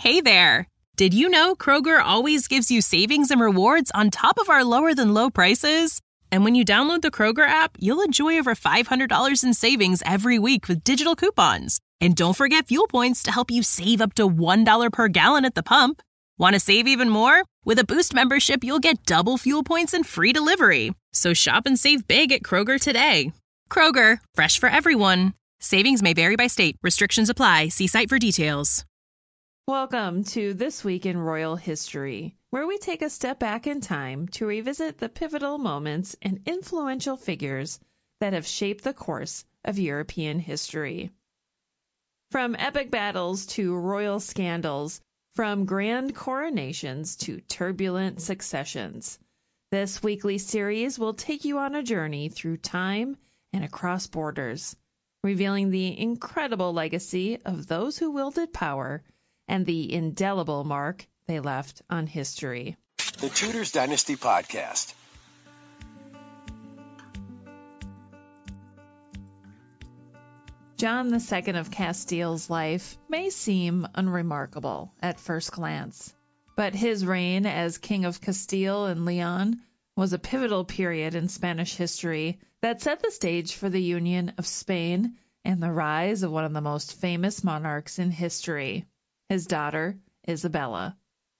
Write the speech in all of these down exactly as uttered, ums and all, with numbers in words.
Hey there! Did you know Kroger always gives you savings and rewards on top of our lower-than-low prices? And when you download the Kroger app, you'll enjoy over five hundred dollars in savings every week with digital coupons. And don't forget fuel points to help you save up to one dollar per gallon at the pump. Want to save even more? With a Boost membership, you'll get double fuel points and free delivery. So shop and save big at Kroger today. Kroger, fresh for everyone. Savings may vary by state. Restrictions apply. See site for details. Welcome to This Week in Royal History, where we take a step back in time to revisit the pivotal moments and influential figures that have shaped the course of European history. From epic battles to royal scandals, from grand coronations to turbulent successions, this weekly series will take you on a journey through time and across borders, revealing the incredible legacy of those who wielded power and the indelible mark they left on history. The Tudors Dynasty Podcast. John the Second of Castile's life may seem unremarkable at first glance, but his reign as King of Castile and Leon was a pivotal period in Spanish history that set the stage for the union of Spain and the rise of one of the most famous monarchs in history, his daughter, Isabella.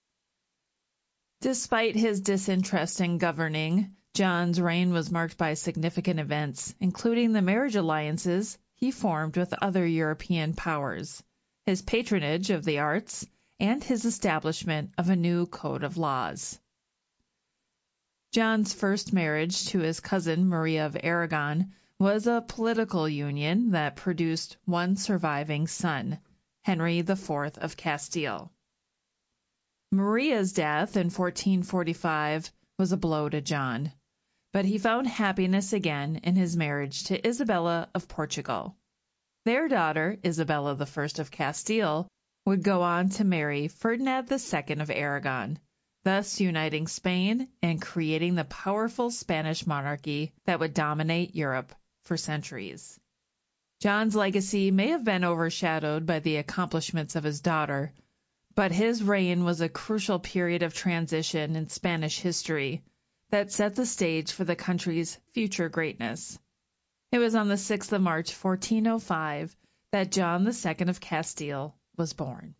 Despite his disinterest in governing, John's reign was marked by significant events, including the marriage alliances he formed with other European powers, his patronage of the arts, and his establishment of a new code of laws. John's first marriage to his cousin Maria of Aragon was a political union that produced one surviving son, Henry the Fourth of Castile. Maria's death in fourteen forty-five was a blow to John, but he found happiness again in his marriage to Isabella of Portugal. Their daughter, Isabella the First of Castile, would go on to marry Ferdinand the Second of Aragon, thus uniting Spain and creating the powerful Spanish monarchy that would dominate Europe for centuries. John's legacy may have been overshadowed by the accomplishments of his daughter, but his reign was a crucial period of transition in Spanish history that set the stage for the country's future greatness. It was on the sixth of March, fourteen oh five, that John the Second of Castile was born.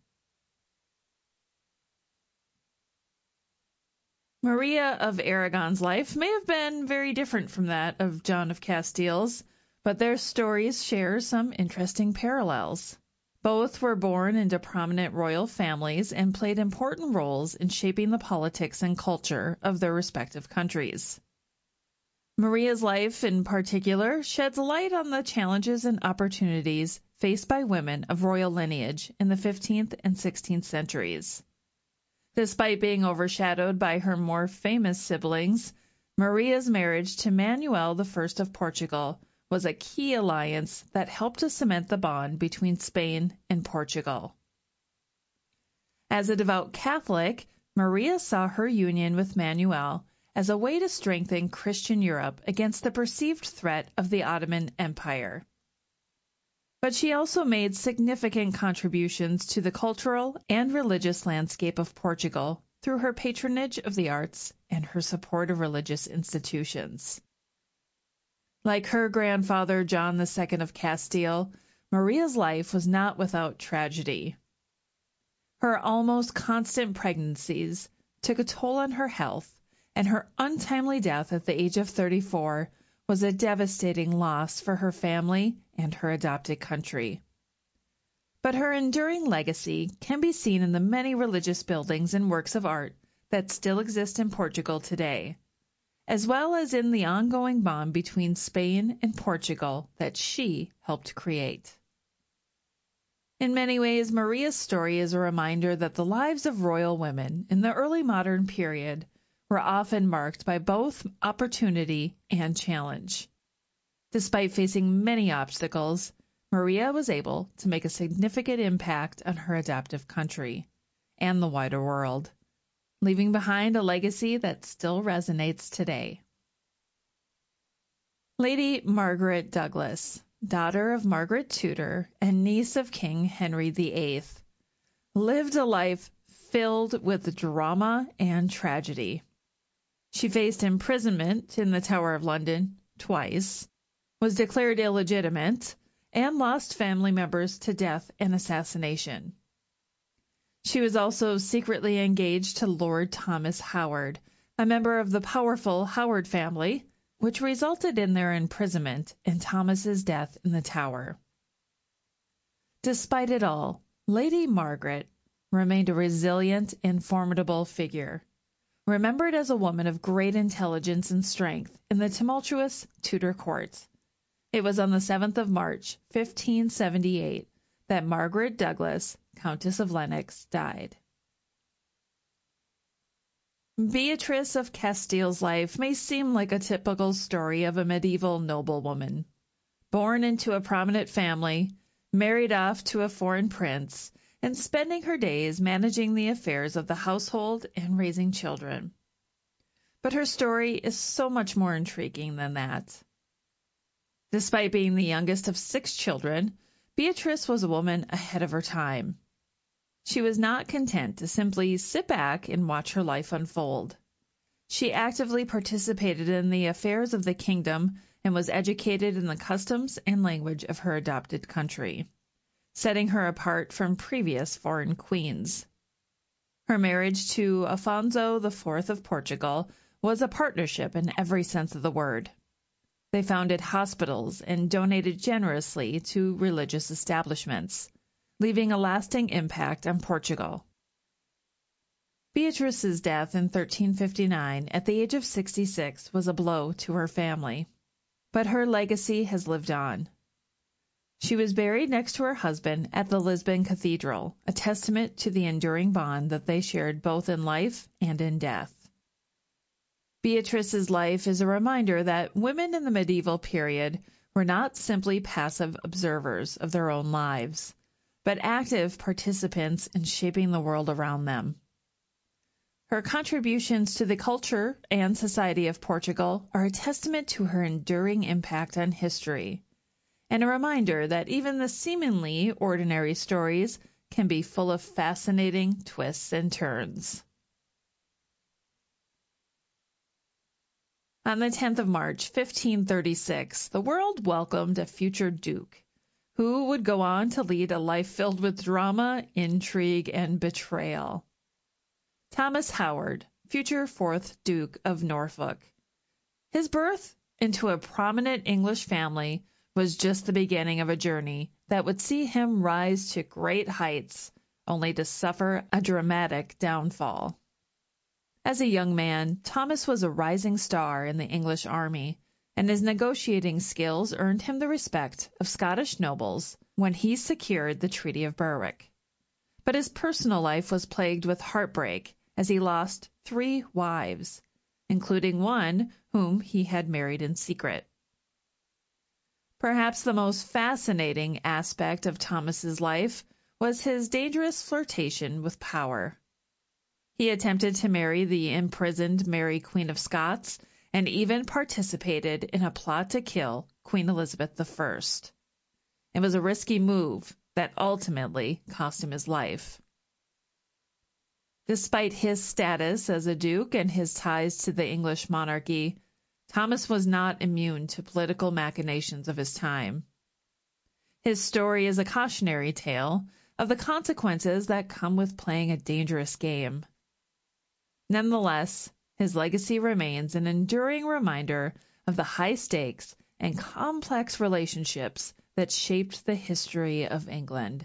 Maria of Aragon's life may have been very different from that of John of Castile's, but their stories share some interesting parallels. Both were born into prominent royal families and played important roles in shaping the politics and culture of their respective countries. Maria's life, in particular, sheds light on the challenges and opportunities faced by women of royal lineage in the fifteenth and sixteenth centuries. Despite being overshadowed by her more famous siblings, Maria's marriage to Manuel the First of Portugal was a key alliance that helped to cement the bond between Spain and Portugal. As a devout Catholic, Maria saw her union with Manuel as a way to strengthen Christian Europe against the perceived threat of the Ottoman Empire. But she also made significant contributions to the cultural and religious landscape of Portugal through her patronage of the arts and her support of religious institutions. Like her grandfather, John the Second of Castile, Maria's life was not without tragedy. Her almost constant pregnancies took a toll on her health, and her untimely death at the age of thirty-four was a devastating loss for her family and her adopted country. But her enduring legacy can be seen in the many religious buildings and works of art that still exist in Portugal today, as well as in the ongoing bond between Spain and Portugal that she helped create. In many ways, Maria's story is a reminder that the lives of royal women in the early modern period were often marked by both opportunity and challenge. Despite facing many obstacles, Maria was able to make a significant impact on her adoptive country and the wider world, leaving behind a legacy that still resonates today. Lady Margaret Douglas, daughter of Margaret Tudor and niece of King Henry the Eighth, lived a life filled with drama and tragedy. She faced imprisonment in the Tower of London twice, was declared illegitimate, and lost family members to death and assassination. She was also secretly engaged to Lord Thomas Howard, a member of the powerful Howard family, which resulted in their imprisonment and Thomas's death in the Tower. Despite it all, Lady Margaret remained a resilient and formidable figure, remembered as a woman of great intelligence and strength in the tumultuous Tudor court. It was on the seventh of March, fifteen seventy-eight, that Margaret Douglas, Countess of Lennox, died. Beatrice of Castile's life may seem like a typical story of a medieval noblewoman. Born into a prominent family, married off to a foreign prince, and spending her days managing the affairs of the household and raising children. But her story is so much more intriguing than that. Despite being the youngest of six children, Beatrice was a woman ahead of her time. She was not content to simply sit back and watch her life unfold. She actively participated in the affairs of the kingdom and was educated in the customs and language of her adopted country, setting her apart from previous foreign queens. Her marriage to Afonso the Fourth of Portugal was a partnership in every sense of the word. They founded hospitals and donated generously to religious establishments, leaving a lasting impact on Portugal. Beatrice's death in thirteen fifty-nine at the age of sixty-six was a blow to her family, but her legacy has lived on. She was buried next to her husband at the Lisbon Cathedral, a testament to the enduring bond that they shared both in life and in death. Beatrice's life is a reminder that women in the medieval period were not simply passive observers of their own lives, but active participants in shaping the world around them. Her contributions to the culture and society of Portugal are a testament to her enduring impact on history, and a reminder that even the seemingly ordinary stories can be full of fascinating twists and turns. On the tenth of March, fifteen thirty-six, the world welcomed a future duke, who would go on to lead a life filled with drama, intrigue, and betrayal. Thomas Howard, future fourth Duke of Norfolk. His birth into a prominent English family was just the beginning of a journey that would see him rise to great heights, only to suffer a dramatic downfall. As a young man, Thomas was a rising star in the English army, and his negotiating skills earned him the respect of Scottish nobles when he secured the Treaty of Berwick. But his personal life was plagued with heartbreak as he lost three wives, including one whom he had married in secret. Perhaps the most fascinating aspect of Thomas's life was his dangerous flirtation with power. He attempted to marry the imprisoned Mary Queen of Scots and even participated in a plot to kill Queen Elizabeth the First. It was a risky move that ultimately cost him his life. Despite his status as a duke and his ties to the English monarchy, Thomas was not immune to political machinations of his time. His story is a cautionary tale of the consequences that come with playing a dangerous game. Nonetheless, his legacy remains an enduring reminder of the high stakes and complex relationships that shaped the history of England.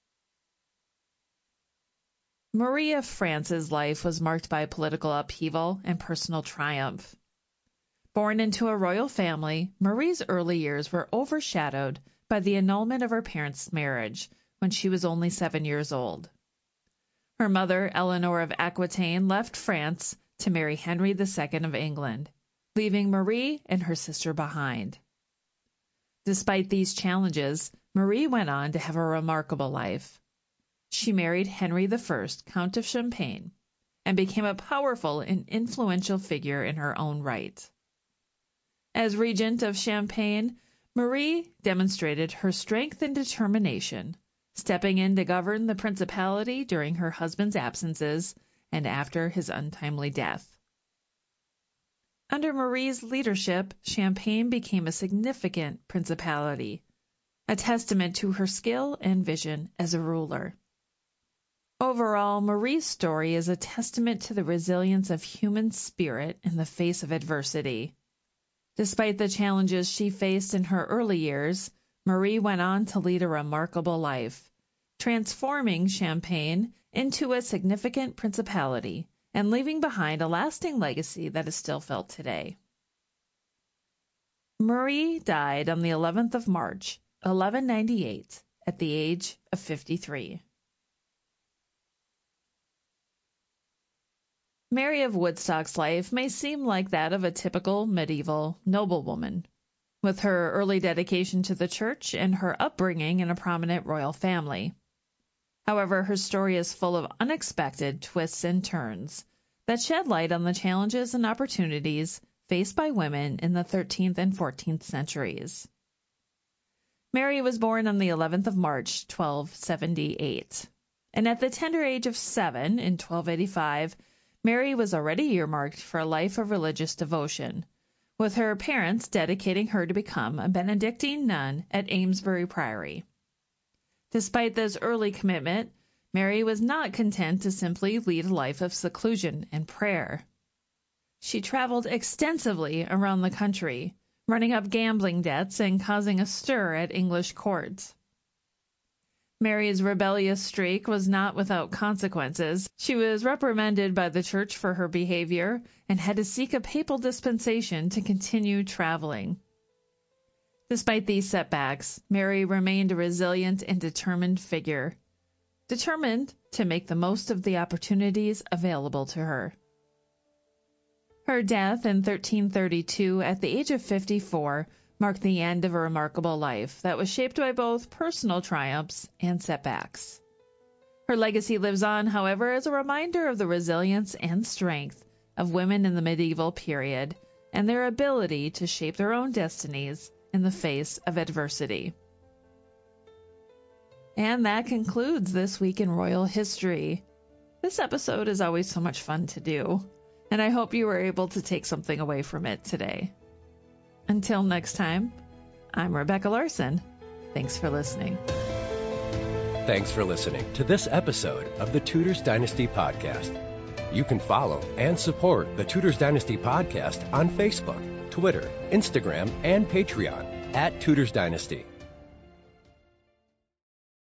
Marie of France's life was marked by political upheaval and personal triumph. Born into a royal family, Marie's early years were overshadowed by the annulment of her parents' marriage when she was only seven years old. Her mother, Eleanor of Aquitaine, left France to marry Henry the Second of England, leaving Marie and her sister behind. Despite these challenges, Marie went on to have a remarkable life. She married Henry the First, Count of Champagne, and became a powerful and influential figure in her own right. As regent of Champagne, Marie demonstrated her strength and determination, stepping in to govern the principality during her husband's absences and after his untimely death. Under Marie's leadership, Champagne became a significant principality, a testament to her skill and vision as a ruler. Overall, Marie's story is a testament to the resilience of human spirit in the face of adversity. Despite the challenges she faced in her early years, Marie went on to lead a remarkable life, transforming Champagne into a significant principality and leaving behind a lasting legacy that is still felt today. Marie died on the eleventh of March, eleven ninety-eight, at the age of fifty-three. Mary of Woodstock's life may seem like that of a typical medieval noblewoman, with her early dedication to the church and her upbringing in a prominent royal family. However, her story is full of unexpected twists and turns that shed light on the challenges and opportunities faced by women in the thirteenth and fourteenth centuries. Mary was born on the eleventh of March, twelve seventy-eight, and at the tender age of seven in twelve eighty-five, Mary was already earmarked for a life of religious devotion, with her parents dedicating her to become a Benedictine nun at Amesbury Priory. Despite this early commitment, Mary was not content to simply lead a life of seclusion and prayer. She traveled extensively around the country, running up gambling debts and causing a stir at English courts. Mary's rebellious streak was not without consequences. She was reprimanded by the church for her behavior and had to seek a papal dispensation to continue traveling. Despite these setbacks, Mary remained a resilient and determined figure, determined to make the most of the opportunities available to her. Her death in thirteen thirty-two at the age of fifty-four marked the end of a remarkable life that was shaped by both personal triumphs and setbacks. Her legacy lives on, however, as a reminder of the resilience and strength of women in the medieval period and their ability to shape their own destinies in the face of adversity. And that concludes This Week in Royal History. This episode is always so much fun to do, and I hope you were able to take something away from it today. Until next time, I'm Rebecca Larson. Thanks for listening. Thanks for listening to this episode of the Tudors Dynasty Podcast. You can follow and support the Tudors Dynasty Podcast on Facebook, Twitter, Instagram, and Patreon at Tudors Dynasty.